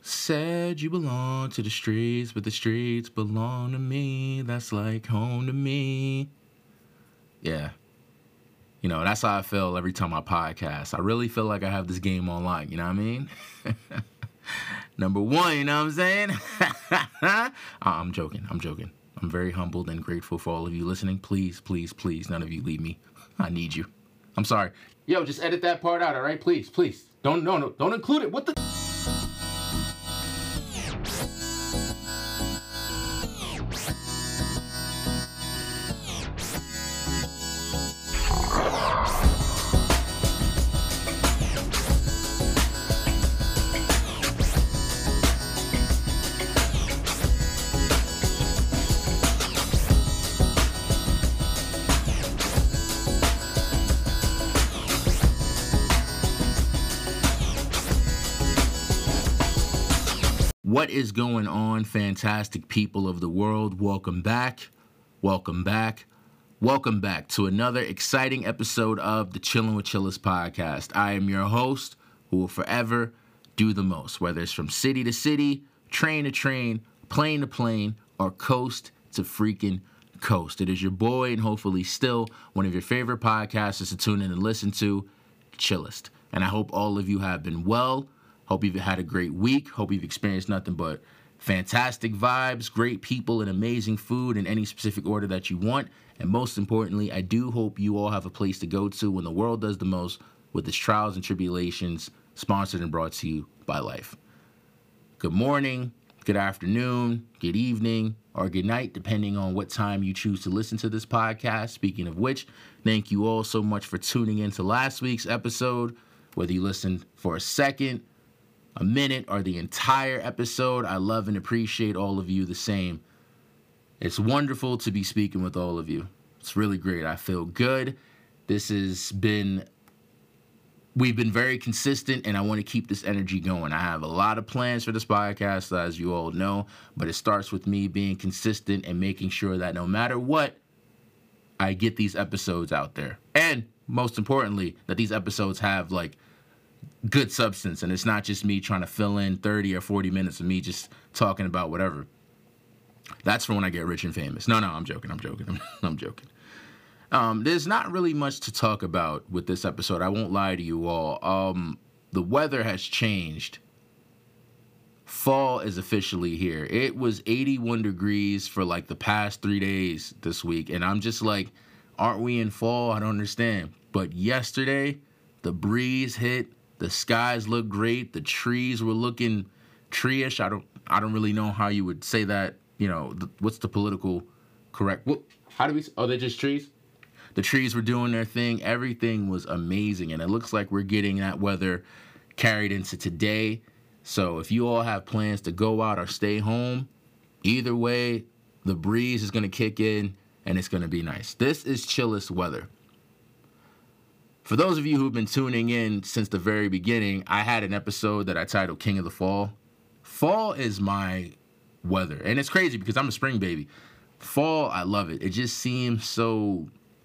Said you belong to the streets, but the streets belong to me. That's like home to me. Yeah. You know, that's how I feel every time I podcast. I really feel like I have this game online, you know what I mean? Number one, you know what I'm saying? I'm joking. I'm very humbled and grateful for all of you listening. Please, please, please, none of you leave me. I need you. I'm sorry. Yo, just edit that part out, all right? Please, please. Don't include it. What the... What is going on, fantastic people of the world? Welcome back. Welcome back. Welcome back to another exciting episode of the Chillin' with Chillest podcast. I am your host who will forever do the most, whether it's from city to city, train to train, plane to plane, or coast to freaking coast. It is your boy and hopefully still one of your favorite podcasters to tune in and listen to, Chillest. And I hope all of you have been well. Hope you've had a great week. Hope you've experienced nothing but fantastic vibes, great people, and amazing food in any specific order that you want. And most importantly, I do hope you all have a place to go to when the world does the most with its trials and tribulations, sponsored and brought to you by Life. Good morning, good afternoon, good evening, or good night, depending on what time you choose to listen to this podcast. Speaking of which, thank you all so much for tuning in to last week's episode. Whether you listened for a second, a minute, or the entire episode, I love and appreciate all of you the same. It's wonderful to be speaking with all of you. It's really great. I feel good. We've been very consistent, and I want to keep this energy going. I have a lot of plans for this podcast, as you all know, but it starts with me being consistent and making sure that no matter what, I get these episodes out there. And most importantly, that these episodes have good substance, and it's not just me trying to fill in 30 or 40 minutes of me just talking about whatever. That's for when I get rich and famous. No, I'm joking. I'm joking. There's not really much to talk about with this episode. I won't lie to you all. The weather has changed. Fall is officially here. It was 81 degrees for the past 3 days this week, and I'm just like, aren't we in fall? I don't understand. But yesterday, the breeze hit. The skies look great. The trees were looking tree-ish. I don't really know how you would say that. You know, what's the political correct? They're just trees? The trees were doing their thing. Everything was amazing. And it looks like we're getting that weather carried into today. So if you all have plans to go out or stay home, either way, the breeze is going to kick in and it's going to be nice. This is chillest weather. For those of you who've been tuning in since the very beginning, I had an episode that I titled King of the Fall. Fall is my weather. And it's crazy because I'm a spring baby. Fall, I love it. It just seems so...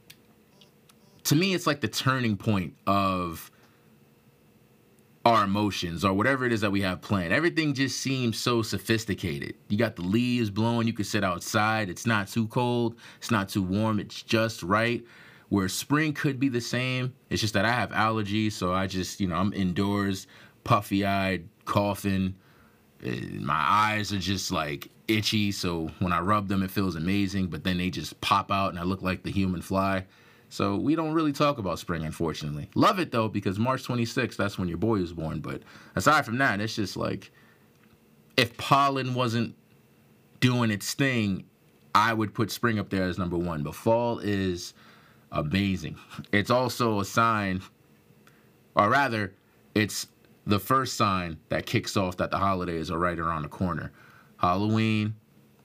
To me, it's like the turning point of our emotions or whatever it is that we have planned. Everything just seems so sophisticated. You got the leaves blowing. You can sit outside. It's not too cold. It's not too warm. It's just right. Where spring could be the same. It's just that I have allergies, so I just, I'm indoors, puffy-eyed, coughing. My eyes are just itchy, so when I rub them, it feels amazing, but then they just pop out and I look like the human fly. So we don't really talk about spring, unfortunately. Love it, though, because March 26th, that's when your boy was born. But aside from that, it's just if pollen wasn't doing its thing, I would put spring up there as number one. But fall is amazing. It's also a sign, or rather, it's the first sign that kicks off that the holidays are right around the corner. Halloween.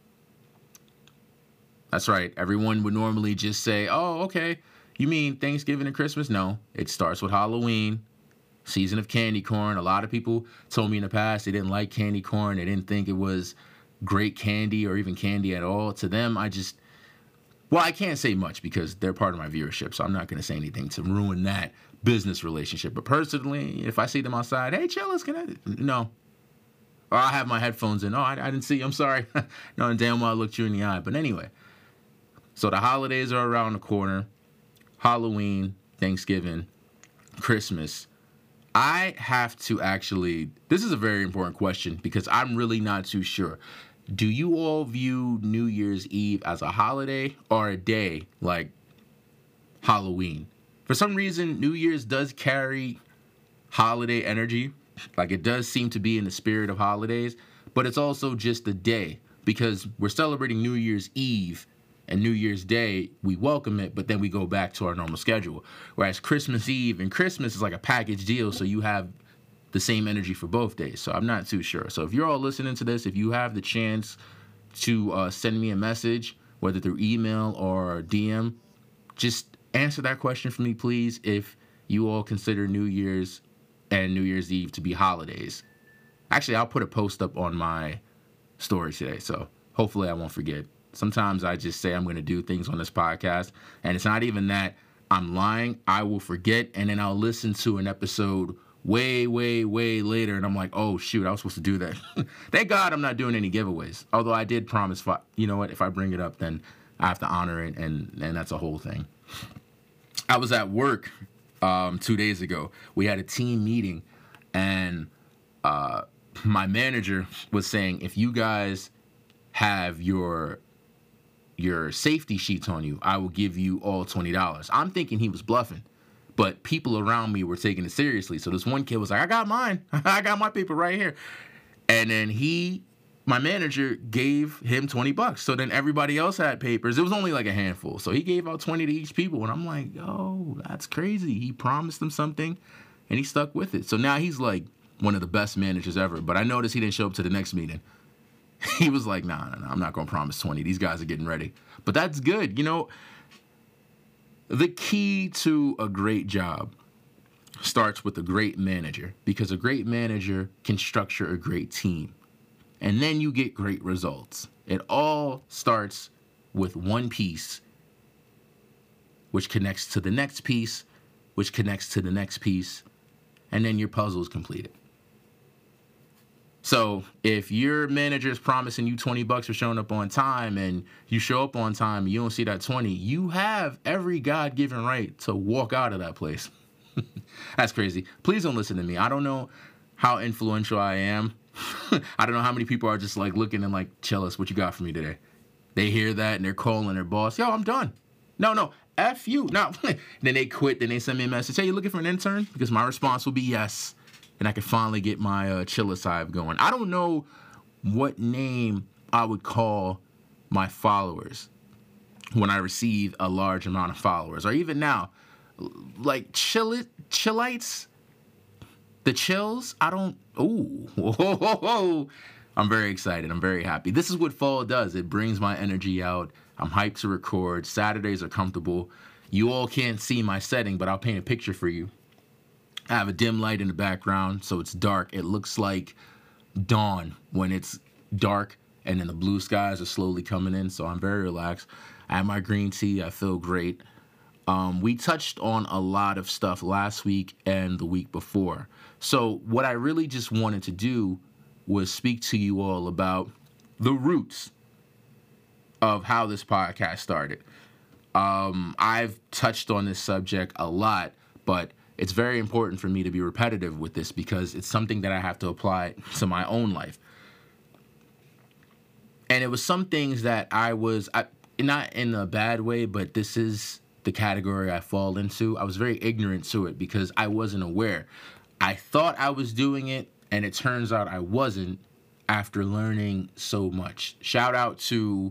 That's right. Everyone would normally just say, oh, okay, you mean Thanksgiving and Christmas? No, it starts with Halloween, season of candy corn. A lot of people told me in the past they didn't like candy corn. They didn't think it was great candy or even candy at all. To them, I can't say much because they're part of my viewership, so I'm not going to say anything to ruin that business relationship. But personally, if I see them outside, hey, Chillest, no. Or I have my headphones in. Oh, I didn't see you. I'm sorry. No, damn well I looked you in the eye. But anyway, so the holidays are around the corner. Halloween, Thanksgiving, Christmas. I have to actually, this is a very important question because I'm really not too sure. Do you all view New Year's Eve as a holiday or a day like Halloween? For some reason, New Year's does carry holiday energy. Like it does seem to be in the spirit of holidays, but it's also just a day because we're celebrating New Year's Eve and New Year's Day, we welcome it, but then we go back to our normal schedule. Whereas Christmas Eve and Christmas is like a package deal, so you have the same energy for both days. So I'm not too sure. So if you're all listening to this, if you have the chance to send me a message, whether through email or DM, just answer that question for me, please, if you all consider New Year's and New Year's Eve to be holidays. Actually, I'll put a post up on my story today, so hopefully I won't forget. Sometimes I just say I'm going to do things on this podcast, and it's not even that I'm lying. I will forget, and then I'll listen to an episode way later, and I'm like, oh, shoot, I was supposed to do that. Thank God I'm not doing any giveaways, although I did promise, you know what, if I bring it up, then I have to honor it, and that's a whole thing. I was at work 2 days ago. We had a team meeting, and my manager was saying, if you guys have your safety sheets on you, I will give you all $20. I'm thinking he was bluffing, but people around me were taking it seriously. So this one kid was like, I got mine. I got my paper right here. And then my manager gave him $20. So then everybody else had papers. It was only like a handful. So he gave out 20 to each people. And I'm like, oh, that's crazy. He promised them something and he stuck with it. So now he's like one of the best managers ever. But I noticed he didn't show up to the next meeting. He was like, nah, I'm not going to promise 20. These guys are getting ready. But that's good. You know, the key to a great job starts with a great manager, because a great manager can structure a great team. And then you get great results. It all starts with one piece, which connects to the next piece, which connects to the next piece, and then your puzzle is completed. So if your manager is promising you $20 for showing up on time and you show up on time and you don't see that 20, you have every God-given right to walk out of that place. That's crazy. Please don't listen to me. I don't know how influential I am. I don't know how many people are just like looking and like, Chillis, what you got for me today? They hear that and they're calling their boss. Yo, I'm done. No, F you. No. Then they quit. Then they send me a message. Hey, you looking for an intern? Because my response will be yes. And I can finally get my Chillis Hive going. I don't know what name I would call my followers when I receive a large amount of followers. Or even now, like chillites, the chills, I don't, I'm very excited. I'm very happy. This is what fall does. It brings my energy out. I'm hyped to record. Saturdays are comfortable. You all can't see my setting, but I'll paint a picture for you. I have a dim light in the background, so it's dark. It looks like dawn when it's dark, and then the blue skies are slowly coming in, so I'm very relaxed. I have my green tea. I feel great. We touched on a lot of stuff last week and the week before. So what I really just wanted to do was speak to you all about the roots of how this podcast started. I've touched on this subject a lot, but it's very important for me to be repetitive with this because it's something that I have to apply to my own life. And it was some things that I not in a bad way, but this is the category I fall into. I was very ignorant to it because I wasn't aware. I thought I was doing it, and it turns out I wasn't after learning so much. Shout out to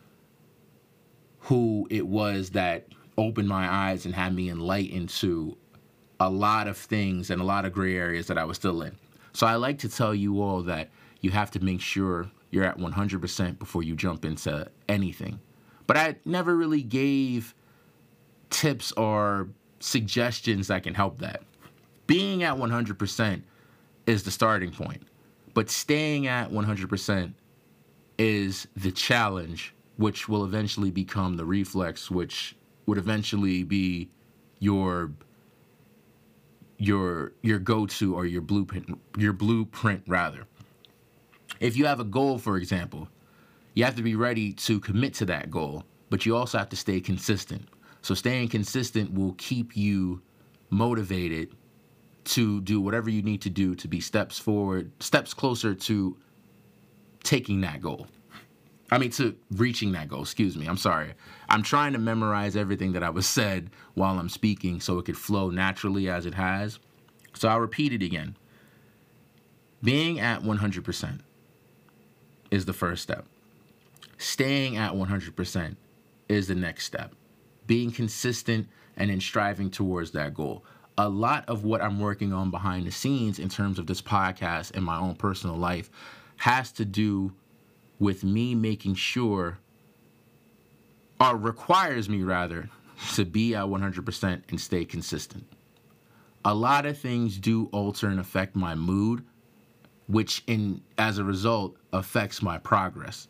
who it was that opened my eyes and had me enlightened to a lot of things and a lot of gray areas that I was still in. So I like to tell you all that you have to make sure you're at 100% before you jump into anything. But I never really gave tips or suggestions that can help that. Being at 100% is the starting point, but staying at 100% is the challenge, which will eventually become the reflex, which would eventually be your go-to or your blueprint rather. If you have a goal, for example, you have to be ready to commit to that goal, but you also have to stay consistent. So staying consistent will keep you motivated to do whatever you need to do to be steps forward, steps closer to taking that goal. To reaching that goal, excuse me. I'm sorry. I'm trying to memorize everything that I was said while I'm speaking so it could flow naturally as it has. So I'll repeat it again. Being at 100% is the first step. Staying at 100% is the next step. Being consistent and then striving towards that goal. A lot of what I'm working on behind the scenes in terms of this podcast and my own personal life has to do with me making sure, or requires me rather, to be at 100% and stay consistent. A lot of things do alter and affect my mood, which as a result affects my progress.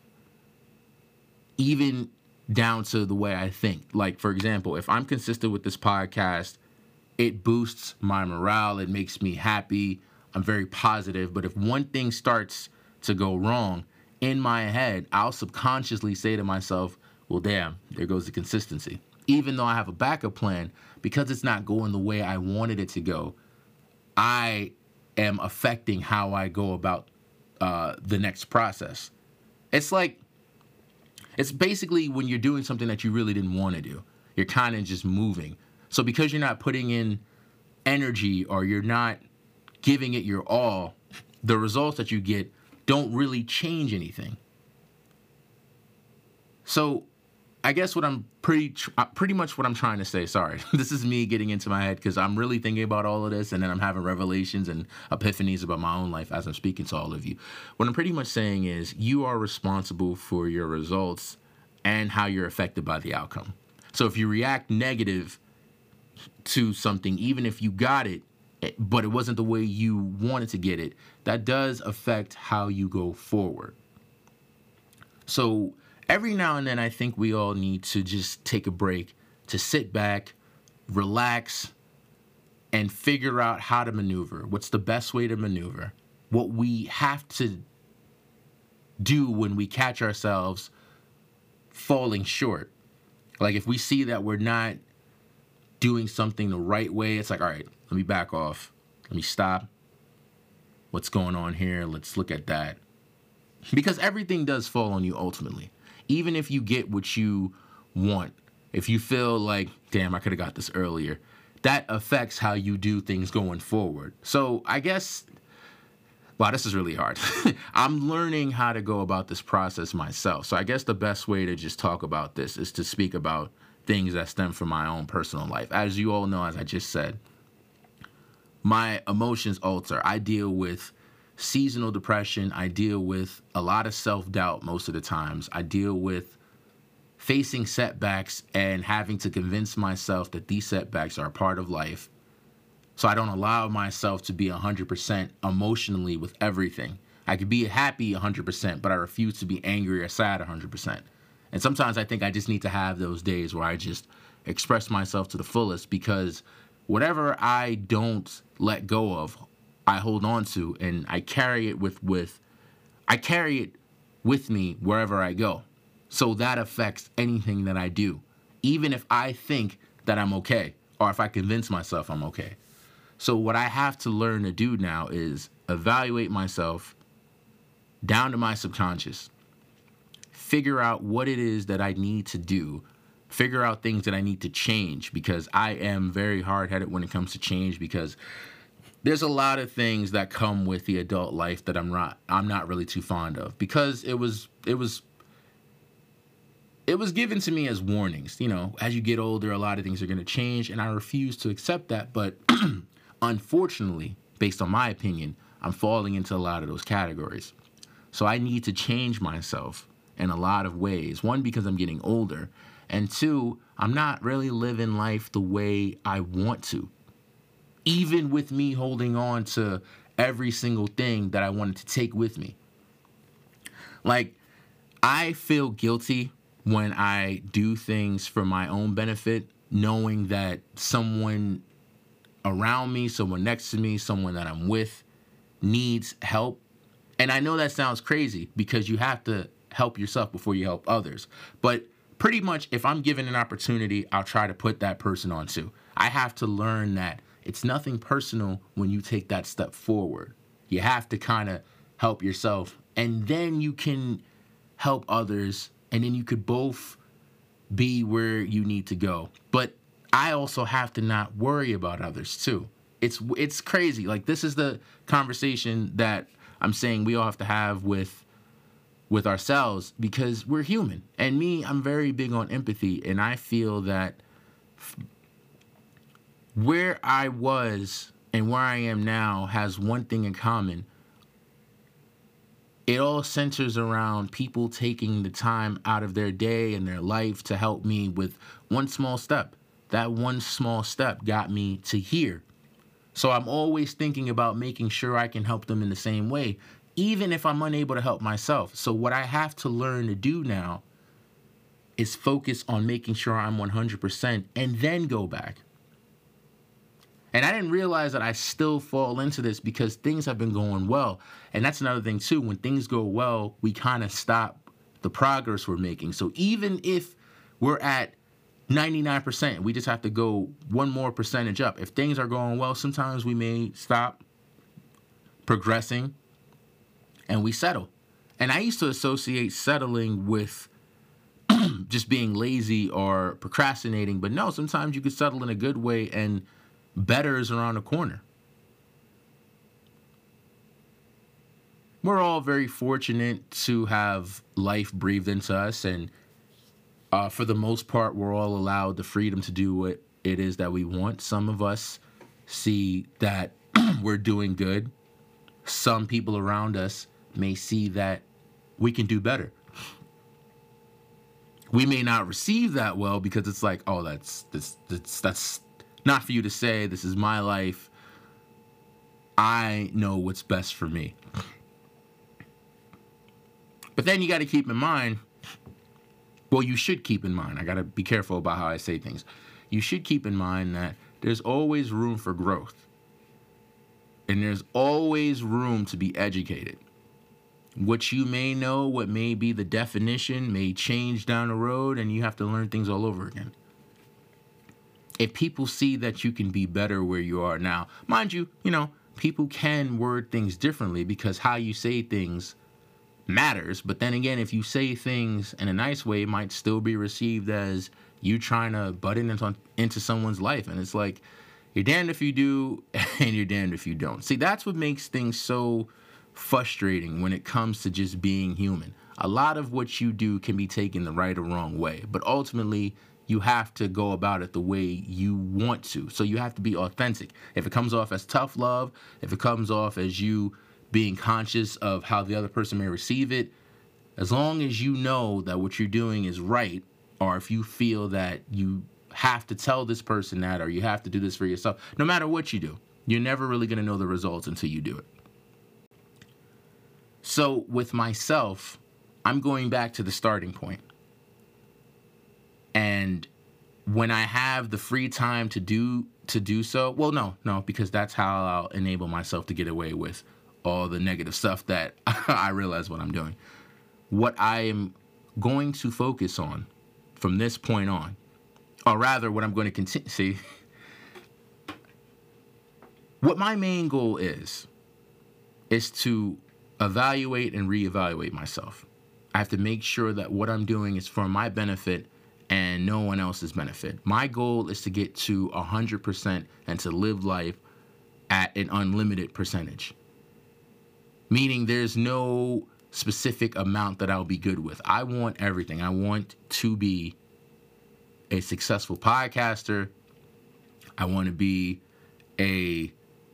Even down to the way I think. Like, for example, if I'm consistent with this podcast, it boosts my morale, it makes me happy, I'm very positive. But if one thing starts to go wrong, in my head, I'll subconsciously say to myself, well, damn, there goes the consistency. Even though I have a backup plan, because it's not going the way I wanted it to go, I am affecting how I go about the next process. It's basically when you're doing something that you really didn't want to do. You're kind of just moving. So because you're not putting in energy or you're not giving it your all, the results that you get don't really change anything. So I guess what I'm pretty much what I'm trying to say, sorry, this is me getting into my head because I'm really thinking about all of this and then I'm having revelations and epiphanies about my own life as I'm speaking to all of you. What I'm pretty much saying is you are responsible for your results and how you're affected by the outcome. So if you react negative to something, even if you got it, but it wasn't the way you wanted to get it, that does affect how you go forward. So every now and then, I think we all need to just take a break, to sit back, relax, and figure out how to maneuver. What's the best way to maneuver? What we have to do when we catch ourselves falling short. Like if we see that we're not doing something the right way, it's like, all right, let me back off. Let me stop. What's going on here? Let's look at that. Because everything does fall on you ultimately. Even if you get what you want, if you feel like, damn, I could have got this earlier, that affects how you do things going forward. So I guess, wow, this is really hard. I'm learning how to go about this process myself. So I guess the best way to just talk about this is to speak about things that stem from my own personal life. As you all know, as I just said, my emotions alter. I deal with seasonal depression. I deal with a lot of self-doubt most of the times. I deal with facing setbacks and having to convince myself that these setbacks are a part of life. So I don't allow myself to be 100% emotionally with everything. I could be happy 100%, but I refuse to be angry or sad 100%. And sometimes I think I just need to have those days where I just express myself to the fullest, because whatever I don't let go of, I hold on to, and I carry it with me wherever I go. So that affects anything that I do, even if I think that I'm okay, or if I convince myself I'm okay. So what I have to learn to do now is evaluate myself down to my subconscious, figure out what it is that I need to do, figure out things that I need to change, because I am very hard-headed when it comes to change, because there's a lot of things that come with the adult life that I'm not really too fond of, because it was given to me as warnings. You know, as you get older, a lot of things are going to change, and I refuse to accept that. But unfortunately, based on my opinion, I'm falling into a lot of those categories. So I need to change myself in a lot of ways. One, because I'm getting older, and two, I'm not really living life the way I want to. Even with me holding on to every single thing that I wanted to take with me. Like, I feel guilty when I do things for my own benefit, knowing that someone around me, someone next to me, someone that I'm with needs help, And I know that sounds crazy because you have to help yourself before you help others. But pretty much if I'm given an opportunity, I'll try to put that person on too. I have to learn that it's nothing personal when you take that step forward. You have to kind of help yourself, and then you can help others, and then you could both be where you need to go. But I also have to not worry about others too. It's crazy. Like, this is the conversation that I'm saying we all have to have with ourselves, because we're human. And me, I'm very big on empathy, and I feel that where I was and where I am now has one thing in common. It all centers around people taking the time out of their day and their life to help me with one small step. That one small step got me to here. So I'm always thinking about making sure I can help them in the same way, even if I'm unable to help myself. So what I have to learn to do now is focus on making sure I'm 100% and then go back. And I didn't realize that I still fall into this because things have been going well. And that's another thing too. When things go well, we kind of stop the progress we're making. So even if we're at 99%, we just have to go one more percentage up. If things are going well, sometimes we may stop progressing and we settle. And I used to associate settling with just being lazy or procrastinating. But no, sometimes you could settle in a good way and better is around the corner. We're all very fortunate to have life breathed into us, and for the most part, we're all allowed the freedom to do what it is that we want. Some of us see that we're doing good. Some people around us may see that we can do better. We may not receive that well because it's like, oh, that's not for you to say. This is my life. I know what's best for me. But then you got to keep in mind, well, you should keep in mind, I got to be careful about how I say things. You should keep in mind that there's always room for growth. And there's always room to be educated. What you may know, what may be the definition, may change down the road, and you have to learn things all over again. If people see that you can be better where you are now, mind you, people can word things differently because how you say things matters. But then again, if you say things in a nice way, it might still be received as you trying to butt into someone's life. And it's like, you're damned if you do and you're damned if you don't. See, that's what makes things so frustrating when it comes to just being human. A lot of what you do can be taken the right or wrong way, but ultimately you have to go about it the way you want to. So you have to be authentic. If it comes off as tough love, if it comes off as you being conscious of how the other person may receive it, as long as you know that what you're doing is right, or if you feel that you have to tell this person that, or you have to do this for yourself, no matter what you do, you're never really going to know the results until you do it. So with myself, I'm going back to the starting point. And when I have the free time to do so, well, no, because that's how I'll enable myself to get away with all the negative stuff that I realize what I'm doing. What I am going to focus on from this point on, or rather what I'm going to continue, see, what my main goal is to evaluate and reevaluate myself. I have to make sure that what I'm doing is for my benefit and no one else's benefit. My goal is to get to 100% and to live life at an unlimited percentage. Meaning there's no specific amount that I'll be good with. I want everything. I want to be a successful podcaster. I want to be a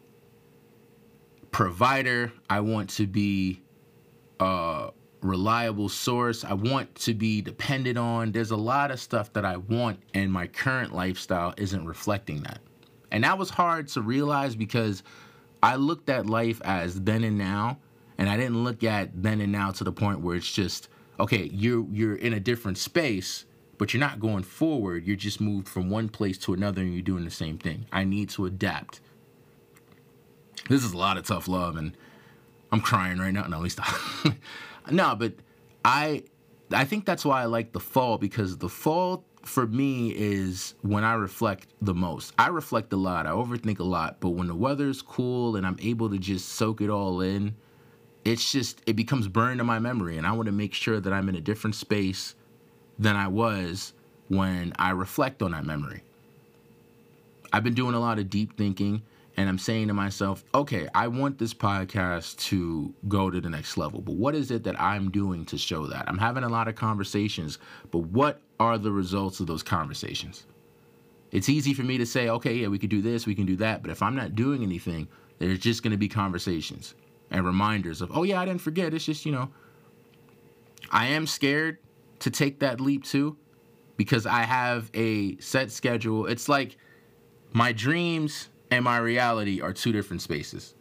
provider. I want to be a reliable source. I want to be depended on. There's a lot of stuff that I want, and my current lifestyle isn't reflecting that. And that was hard to realize because I looked at life as then and now, and I didn't look at then and now to the point where it's just, okay, you're in a different space, but you're not going forward. You're just moved from one place to another and you're doing the same thing. I need to adapt. This is a lot of tough love, and I'm crying right now. No, at least no, but I think that's why I like the fall, because the fall for me is when I reflect the most. I reflect a lot. I overthink a lot, but when the weather's cool and I'm able to just soak it all in, it becomes burned in my memory, and I want to make sure that I'm in a different space than I was when I reflect on that memory. I've been doing a lot of deep thinking, and I'm saying to myself, okay, I want this podcast to go to the next level, but what is it that I'm doing to show that? I'm having a lot of conversations, but what are the results of those conversations? It's easy for me to say, okay, yeah, we could do this, we can do that, but if I'm not doing anything, there's just going to be conversations and reminders of, oh yeah, I didn't forget. It's just, I am scared to take that leap too, because I have a set schedule. It's like my dreams and my reality are two different spaces.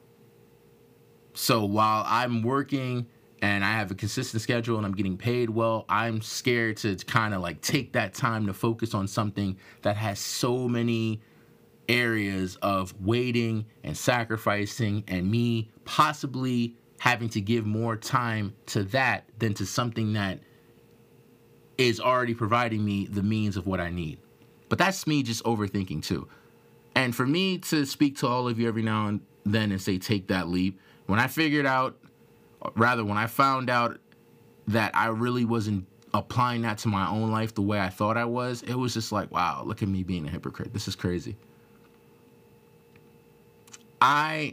So while I'm working and I have a consistent schedule and I'm getting paid well, I'm scared to kind of like take that time to focus on something that has so many areas of waiting and sacrificing, and me possibly having to give more time to that than to something that is already providing me the means of what I need. But that's me just overthinking too. And for me to speak to all of you every now and then and say, take that leap, when I found out that I really wasn't applying that to my own life the way I thought I was, it was just like, wow, look at me being a hypocrite. This is crazy. I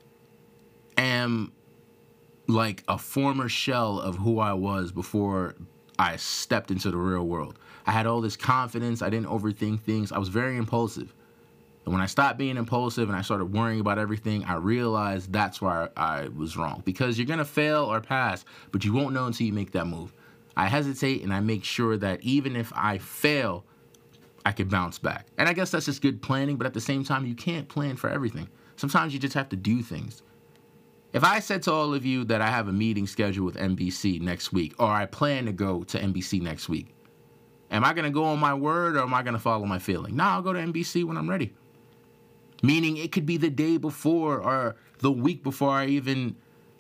am like a former shell of who I was before I stepped into the real world. I had all this confidence. I didn't overthink things. I was very impulsive. And when I stopped being impulsive and I started worrying about everything, I realized that's why I was wrong. Because you're going to fail or pass, but you won't know until you make that move. I hesitate and I make sure that even if I fail, I can bounce back. And I guess that's just good planning, but at the same time, you can't plan for everything. Sometimes you just have to do things. If I said to all of you that I have a meeting scheduled with NBC next week, or I plan to go to NBC next week, am I going to go on my word, or am I going to follow my feeling? No, I'll go to NBC when I'm ready. Meaning it could be the day before or the week before I even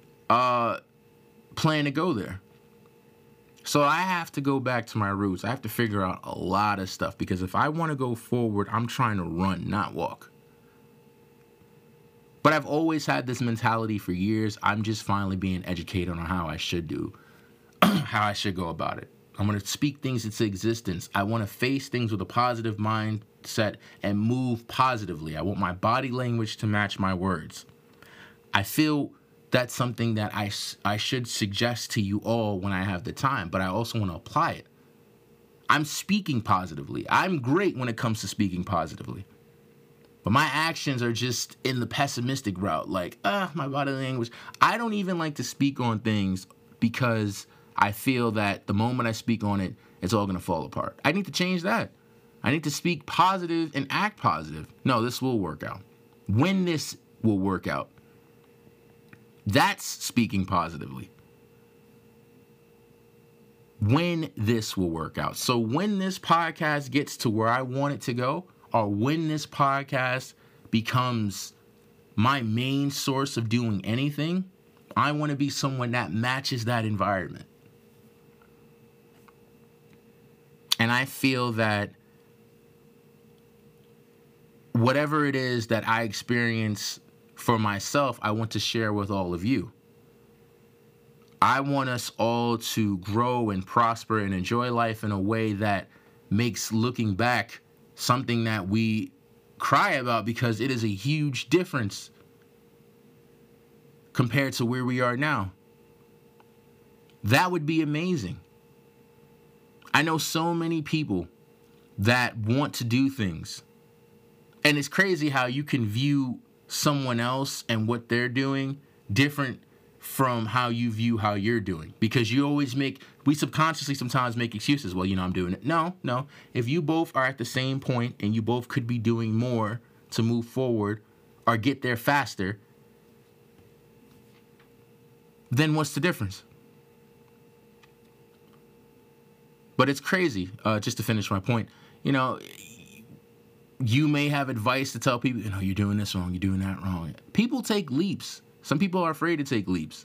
plan to go there. So I have to go back to my roots. I have to figure out a lot of stuff, because if I want to go forward, I'm trying to run, not walk. But I've always had this mentality for years. I'm just finally being educated on how I should do, how I should go about it. I'm going to speak things into existence. I want to face things with a positive mindset and move positively. I want my body language to match my words. I feel that's something that I should suggest to you all when I have the time, but I also want to apply it. I'm speaking positively. I'm great when it comes to speaking positively. But my actions are just in the pessimistic route, like, my body language. I don't even like to speak on things because I feel that the moment I speak on it, it's all going to fall apart. I need to change that. I need to speak positive and act positive. No, this will work out. When this will work out, that's speaking positively. When this will work out. So when this podcast gets to where I want it to go, or when this podcast becomes my main source of doing anything, I want to be someone that matches that environment. And I feel that whatever it is that I experience for myself, I want to share with all of you. I want us all to grow and prosper and enjoy life in a way that makes looking back something that we cry about, because it is a huge difference compared to where we are now. That would be amazing. I know so many people that want to do things, and it's crazy how you can view someone else and what they're doing different from how you view how you're doing, because we subconsciously sometimes make excuses. Well, I'm doing it. No. If you both are at the same point and you both could be doing more to move forward or get there faster, then what's the difference? But it's crazy. Just to finish my point, you may have advice to tell people, you're doing this wrong, you're doing that wrong. People take leaps. Some people are afraid to take leaps.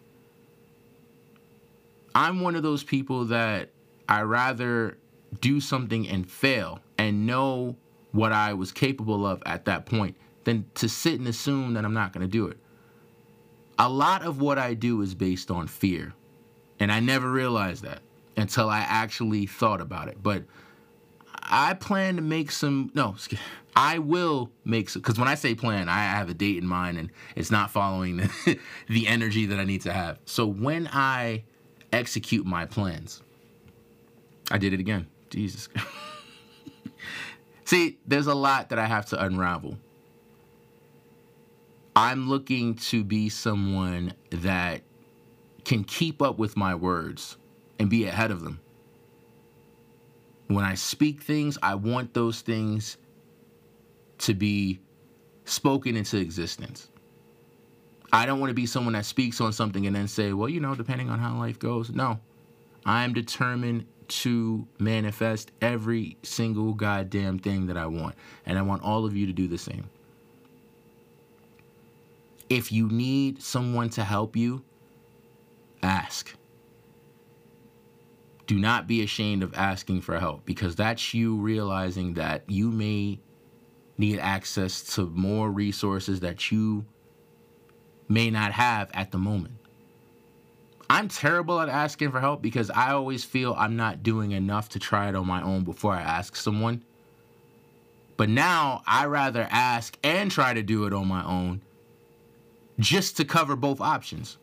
I'm one of those people that I rather do something and fail and know what I was capable of at that point than to sit and assume that I'm not going to do it. A lot of what I do is based on fear, and I never realized that until I actually thought about it. But I plan to make some, no, I will make some, because when I say plan, I have a date in mind, and it's not following the energy that I need to have. So when I execute my plans, I did it again. Jesus. See, there's a lot that I have to unravel. I'm looking to be someone that can keep up with my words and be ahead of them. When I speak things, I want those things to be spoken into existence. I don't want to be someone that speaks on something and then say, well, depending on how life goes. No, I'm determined to manifest every single goddamn thing that I want. And I want all of you to do the same. If you need someone to help you, ask. Do not be ashamed of asking for help, because that's you realizing that you may need access to more resources that you may not have at the moment. I'm terrible at asking for help because I always feel I'm not doing enough to try it on my own before I ask someone. But now I rather ask and try to do it on my own just to cover both options.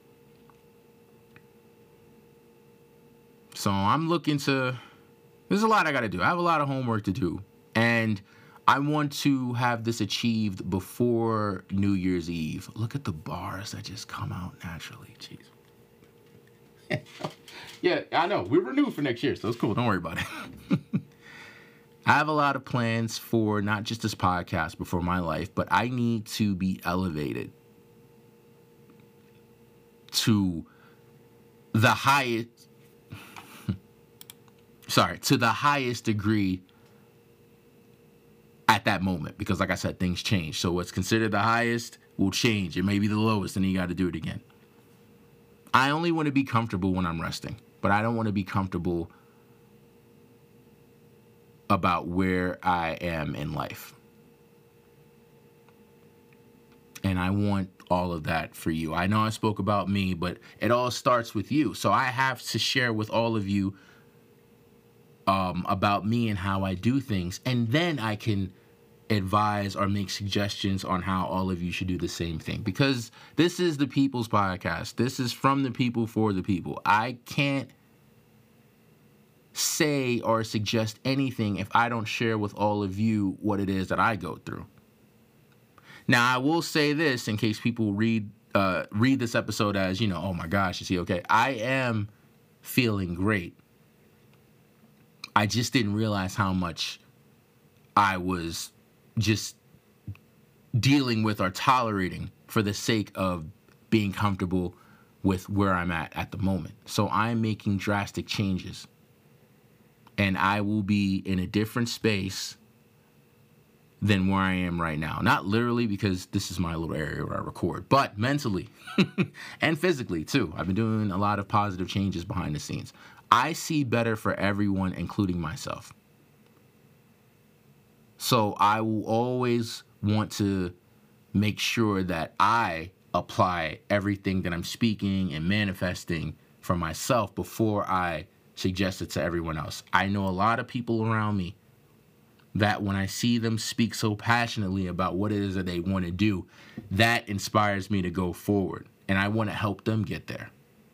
So I'm looking to, there's a lot I got to do. I have a lot of homework to do. And I want to have this achieved before New Year's Eve. Look at the bars that just come out naturally. Jeez. Yeah, I know. We're renewed for next year, so it's cool. Don't worry about it. I have a lot of plans for not just this podcast, but for my life. But I need to be elevated to the highest, to the highest degree at that moment. Because like I said, things change. So what's considered the highest will change. It may be the lowest, and then you got to do it again. I only want to be comfortable when I'm resting, but I don't want to be comfortable about where I am in life. And I want all of that for you. I know I spoke about me, but it all starts with you. So I have to share with all of you about me and how I do things. And then I can advise or make suggestions on how all of you should do the same thing. Because this is the People's Podcast. This is from the people for the people. I can't say or suggest anything if I don't share with all of you what it is that I go through. Now, I will say this in case people read this episode as, oh my gosh, is he okay? I am feeling great. I just didn't realize how much I was just dealing with or tolerating for the sake of being comfortable with where I'm at the moment. So I'm making drastic changes. And I will be in a different space than where I am right now. Not literally, because this is my little area where I record, but mentally and physically too. I've been doing a lot of positive changes behind the scenes. I see better for everyone, including myself. So I will always want to make sure that I apply everything that I'm speaking and manifesting for myself before I suggest it to everyone else. I know a lot of people around me that when I see them speak so passionately about what it is that they want to do, that inspires me to go forward. And I want to help them get there.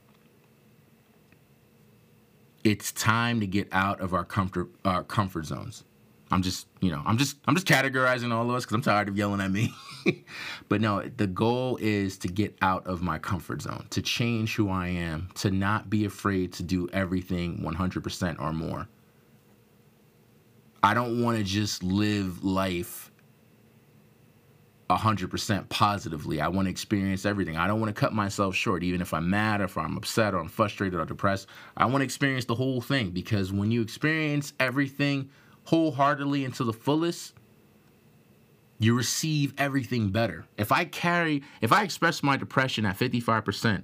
It's time to get out of our comfort zones. I'm just categorizing all of us because I'm tired of yelling at me. But no, the goal is to get out of my comfort zone, to change who I am, to not be afraid to do everything 100% or more. I don't want to just live life 100% positively. I want to experience everything. I don't want to cut myself short, even if I'm mad or if I'm upset or I'm frustrated or depressed. I want to experience the whole thing, because when you experience everything wholeheartedly and to the fullest, you receive everything better. If I express my depression at 55%,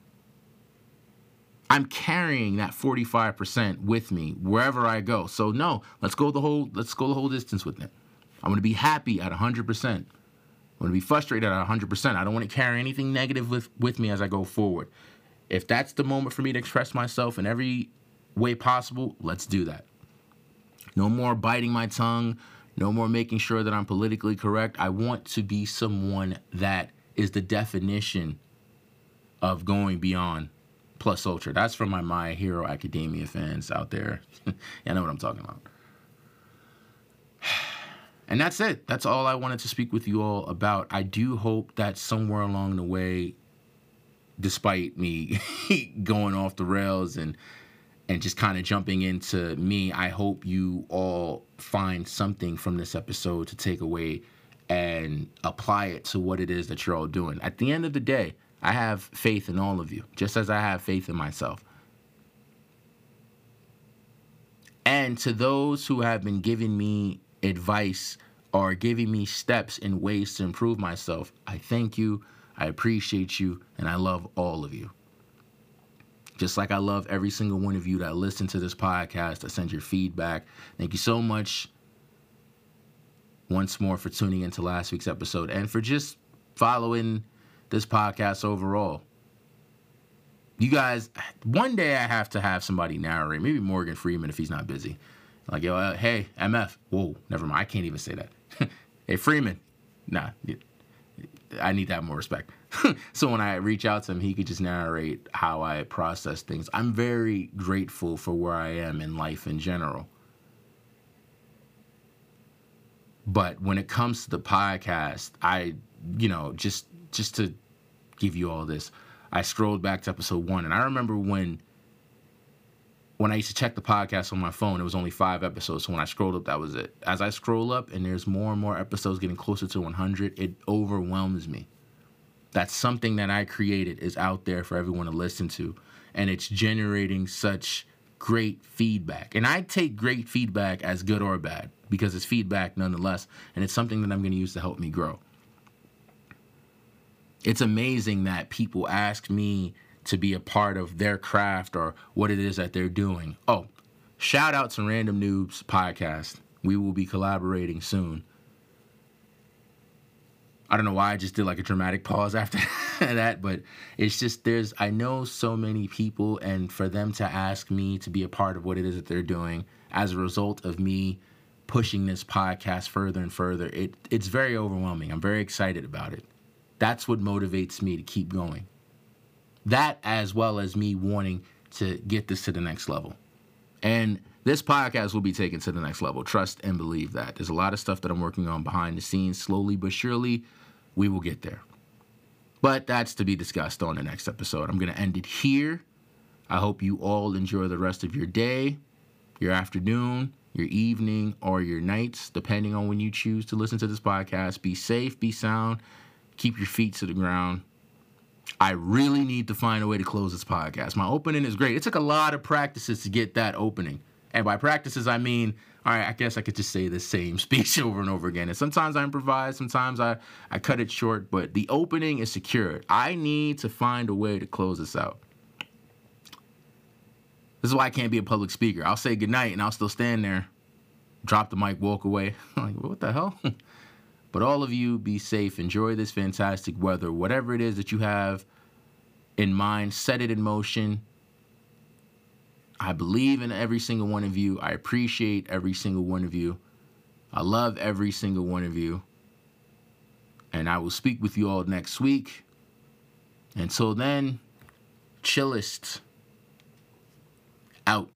I'm carrying that 45% with me wherever I go. So no, let's go the whole distance with it. I'm going to be happy at 100%. I'm going to be frustrated at 100%. I don't want to carry anything negative with me as I go forward. If that's the moment for me to express myself in every way possible, let's do that. No more biting my tongue. No more making sure that I'm politically correct. I want to be someone that is the definition of going beyond plus ultra. That's for my My Hero Academia fans out there. I know what I'm talking about. And that's it. That's all I wanted to speak with you all about. I do hope that somewhere along the way, despite me going off the rails and just kind of jumping into me, I hope you all find something from this episode to take away and apply it to what it is that you're all doing. At the end of the day, I have faith in all of you, just as I have faith in myself. And to those who have been giving me advice or giving me steps and ways to improve myself, I thank you, I appreciate you, and I love all of you. Just like I love every single one of you that listen to this podcast, that send your feedback. Thank you so much once more for tuning into last week's episode and for just following this podcast overall. You guys, one day I have to have somebody narrate, maybe Morgan Freeman if he's not busy. Like, yo, hey, MF. Whoa, never mind. I can't even say that. Hey, Freeman. Nah, I need to have more respect. So when I reach out to him, he could just narrate how I process things. I'm very grateful for where I am in life in general. But when it comes to the podcast, just to give you all this, I scrolled back to episode 1, and I remember when I used to check the podcast on my phone, it was only 5 episodes. So when I scrolled up, that was it. As I scroll up and there's more and more episodes getting closer to 100, it overwhelms me. That something that I created is out there for everyone to listen to, and it's generating such great feedback. And I take great feedback as good or bad because it's feedback nonetheless, and it's something that I'm going to use to help me grow. It's amazing that people ask me to be a part of their craft or what it is that they're doing. Oh, shout out to Random Noobs Podcast. We will be collaborating soon. I don't know why I just did like a dramatic pause after that, but it's just I know so many people, and for them to ask me to be a part of what it is that they're doing as a result of me pushing this podcast further and further, it's very overwhelming. I'm very excited about it. That's what motivates me to keep going. That, as well as me wanting to get this to the next level. And this podcast will be taken to the next level. Trust and believe that. There's a lot of stuff that I'm working on behind the scenes. Slowly but surely, we will get there. But that's to be discussed on the next episode. I'm going to end it here. I hope you all enjoy the rest of your day, your afternoon, your evening, or your nights, depending on when you choose to listen to this podcast. Be safe, be sound, keep your feet to the ground. I really need to find a way to close this podcast. My opening is great. It took a lot of practices to get that opening. And by practices, I mean, all right, I guess I could just say the same speech over and over again. And sometimes I improvise, sometimes I cut it short, but the opening is secured. I need to find a way to close this out. This is why I can't be a public speaker. I'll say goodnight and I'll still stand there, drop the mic, walk away. I'm like, what the hell? But all of you, be safe. Enjoy this fantastic weather. Whatever it is that you have in mind, set it in motion. I believe in every single one of you. I appreciate every single one of you. I love every single one of you. And I will speak with you all next week. Until then, chillest out.